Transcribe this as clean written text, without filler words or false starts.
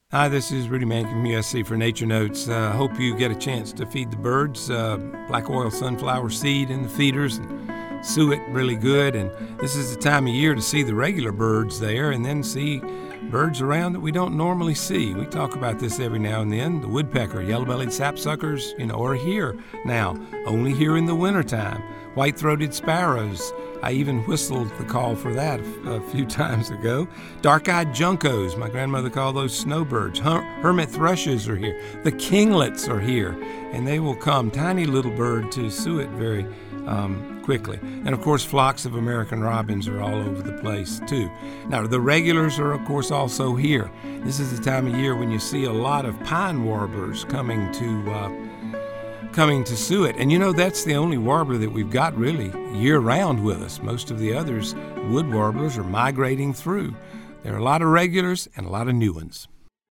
Hi, this is Rudy Mankin from USC for Nature Notes. Hope you get a chance to feed the birds black oil sunflower seed in the feeders and suet really good. And this is the time of year to see the regular birds there and then see birds around that we don't normally see. We talk about this every now and then. The woodpecker, yellow-bellied sapsuckers, are here now, only here in the wintertime. White-throated sparrows. I even whistled the call for that a few times ago. Dark-eyed juncos, my grandmother called those snowbirds. Hermit thrushes are here. The kinglets are here, and they will come, tiny little bird, to suet very quickly. And, of course, flocks of American robins are all over the place, too. Now, the regulars are, of course, also here. This is the time of year when you see a lot of pine warblers coming to suet. And that's the only warbler that we've got really year-round with us. Most of the others, wood warblers, are migrating through. There are a lot of regulars and a lot of new ones.